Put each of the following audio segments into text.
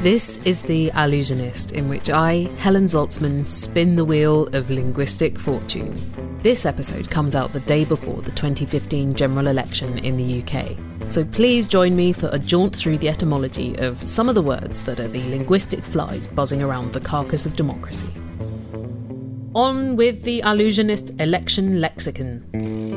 This is The Allusionist, in which I, Helen Zaltzman, spin the wheel of linguistic fortune. This episode comes out the day before the 2015 general election in the UK, so please join me for a jaunt through the etymology of some of the words that are the linguistic flies buzzing around the carcass of democracy. On with The Allusionist election lexicon.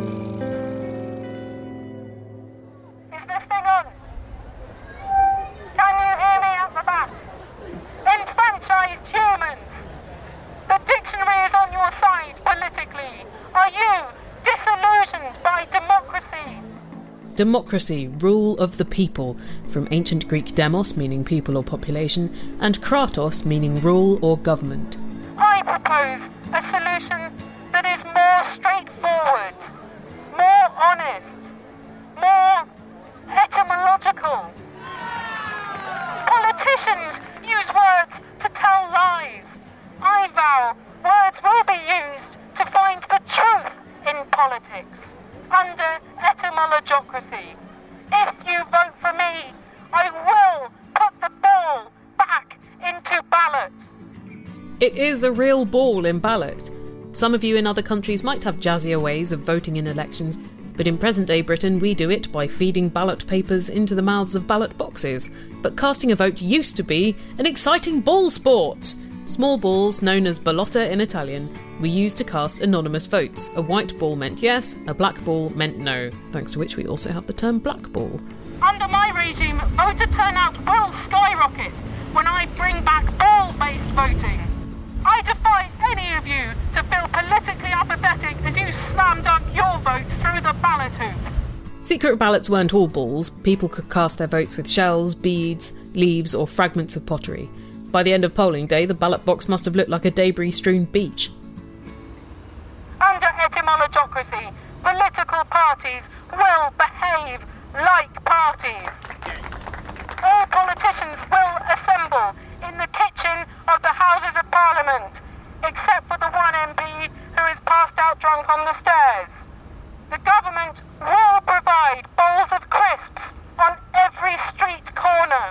Democracy, rule of the people, from ancient Greek demos, meaning people or population, and kratos, meaning rule or government. I propose a solution that is more straightforward, more honest, more etymological. Politicians use words to tell lies. I vow words will be used to find the truth in politics. Under etymologocracy. If you vote for me, I will put the ball back into ballot. It is a real ball in ballot. Some of you in other countries might have jazzier ways of voting in elections, but in present-day Britain we do it by feeding ballot papers into the mouths of ballot boxes. But casting a vote used to be an exciting ball sport. Small balls, known as ballotta in Italian, were used to cast anonymous votes. A white ball meant yes, a black ball meant no, thanks to which we also have the term black ball. Under my regime, voter turnout will skyrocket when I bring back ball-based voting. I defy any of you to feel politically apathetic as you slam dunk your votes through the ballot hoop. Secret ballots weren't all balls. People could cast their votes with shells, beads, leaves or fragments of pottery. By the end of polling day, the ballot box must have looked like a debris-strewn beach. Under etymologocracy, political parties will behave like parties. Yes. All politicians will assemble in the kitchen of the Houses of Parliament, except for the one MP who is passed out drunk on the stairs. The government will provide bowls of crisps on every street corner.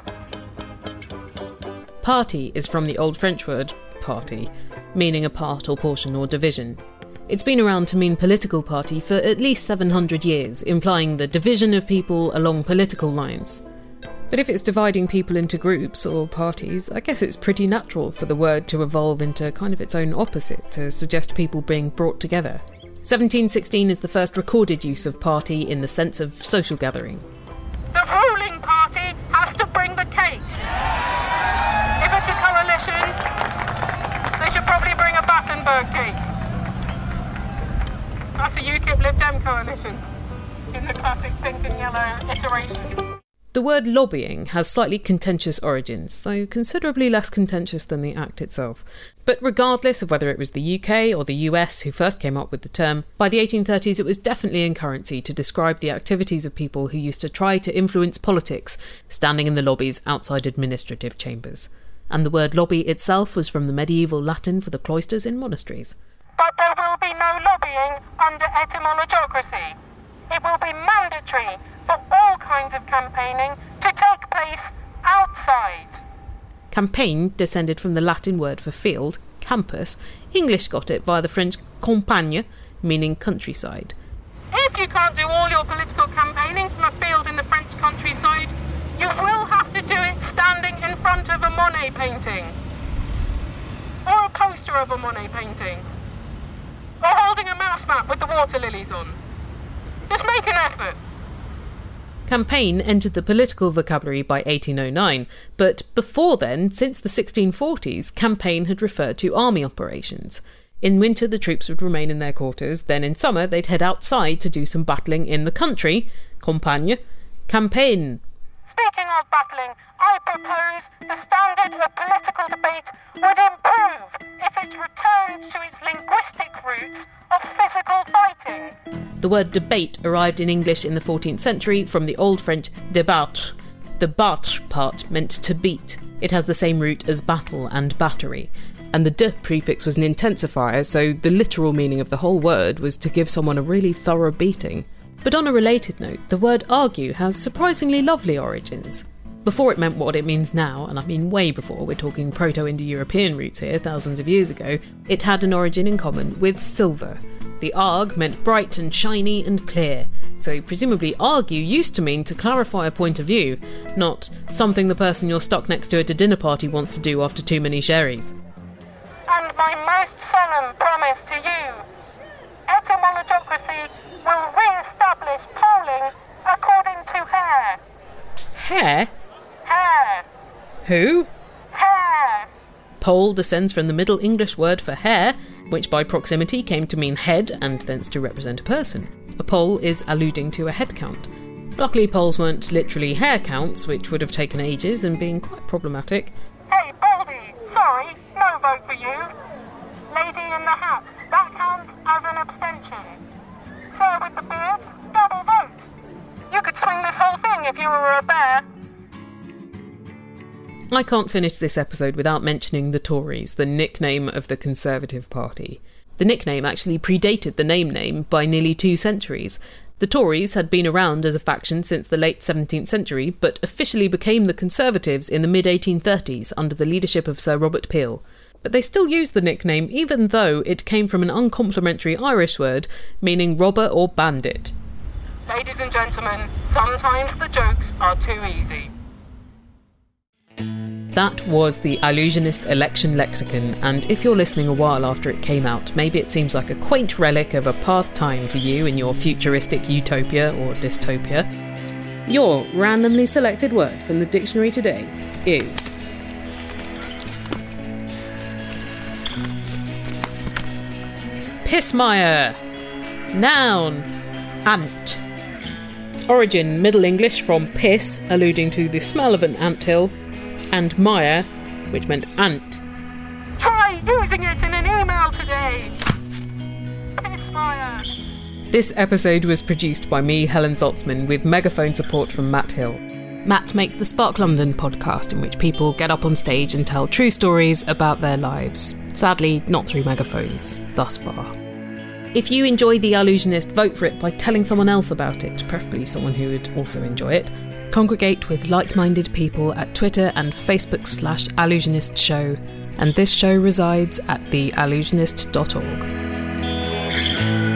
Party is from the Old French word parti, meaning a part or portion or division. It's been around to mean political party for at least 700 years, implying the division of people along political lines. But if it's dividing people into groups or parties, I guess it's pretty natural for the word to evolve into kind of its own opposite, to suggest people being brought together. 1716 is the first recorded use of party in the sense of social gathering. The ruling party has to bring the cake. If it's a coalition, they should probably bring a Battenberg cake. That's a UKIP Lib Dem coalition, in the classic pink and yellow iteration. The word lobbying has slightly contentious origins, though considerably less contentious than the act itself. But regardless of whether it was the UK or the US who first came up with the term, by the 1830s it was definitely in currency to describe the activities of people who used to try to influence politics, standing in the lobbies outside administrative chambers. And the word lobby itself was from the medieval Latin for the cloisters in monasteries. But there will be no lobbying under etymologocracy. It will be mandatory for all kinds of campaigning to take place outside. Campaign descended from the Latin word for field, campus. English got it via the French campagne, meaning countryside. If you can't do all your political campaigning from a field in the French countryside, you will have to do it standing in front of a Monet painting. Or a poster of a Monet painting. Or holding a mouse mat with the water lilies on. Just make an effort. Campaign entered the political vocabulary by 1809, but before then, since the 1640s, campaign had referred to army operations. In winter, the troops would remain in their quarters, then in summer they'd head outside to do some battling in the country, campagne, campaign. Speaking of battling, I propose the standard of political debate would improve if it returned to its linguistic roots of physical fighting. The word debate arrived in English in the 14th century from the Old French débattre. The battre part meant to beat. It has the same root as battle and battery. And the de prefix was an intensifier, so the literal meaning of the whole word was to give someone a really thorough beating. But on a related note, the word argue has surprisingly lovely origins. Before it meant what it means now, and I mean way before, we're talking Proto-Indo-European roots here, thousands of years ago, it had an origin in common with silver. The arg meant bright and shiny and clear, so presumably argue used to mean to clarify a point of view, not something the person you're stuck next to at a dinner party wants to do after too many sherries. And my most solemn promise to you, etymologocracy will re-establish polling according to hair. Hair? Hair. Who? Hair. Pole descends from the Middle English word for hair, which by proximity came to mean head and thence to represent a person. A poll is alluding to a head count. Luckily, polls weren't literally hair counts, which would have taken ages and been quite problematic. Hey, Baldy, sorry, no vote for you. Lady in the hat, that counts as an abstention. Sir with the beard, double vote. You could swing this whole thing if you were a bear. I can't finish this episode without mentioning the Tories, the nickname of the Conservative Party. The nickname actually predated the name by nearly 2 centuries. The Tories had been around as a faction since the late 17th century, but officially became the Conservatives in the mid-1830s under the leadership of Sir Robert Peel. But they still used the nickname even though it came from an uncomplimentary Irish word meaning robber or bandit. Ladies and gentlemen, sometimes the jokes are too easy. That was the Allusionist Election Lexicon, and if you're listening a while after it came out, maybe it seems like a quaint relic of a past time to you in your futuristic utopia or dystopia. Your randomly selected word from the dictionary today is Pissmire. Noun. Ant. Origin Middle English from piss, alluding to the smell of an anthill, and mire, which meant ant. Try using it in an email today! Pissmire. This episode was produced by me, Helen Zaltzman, with megaphone support from Matt Hill. Matt makes the Spark London podcast, in which people get up on stage and tell true stories about their lives. Sadly, not through megaphones, thus far. If you enjoy The Allusionist, vote for it by telling someone else about it, preferably someone who would also enjoy it. Congregate with like-minded people at Twitter and Facebook/AllusionistShow, and this show resides at theallusionist.org.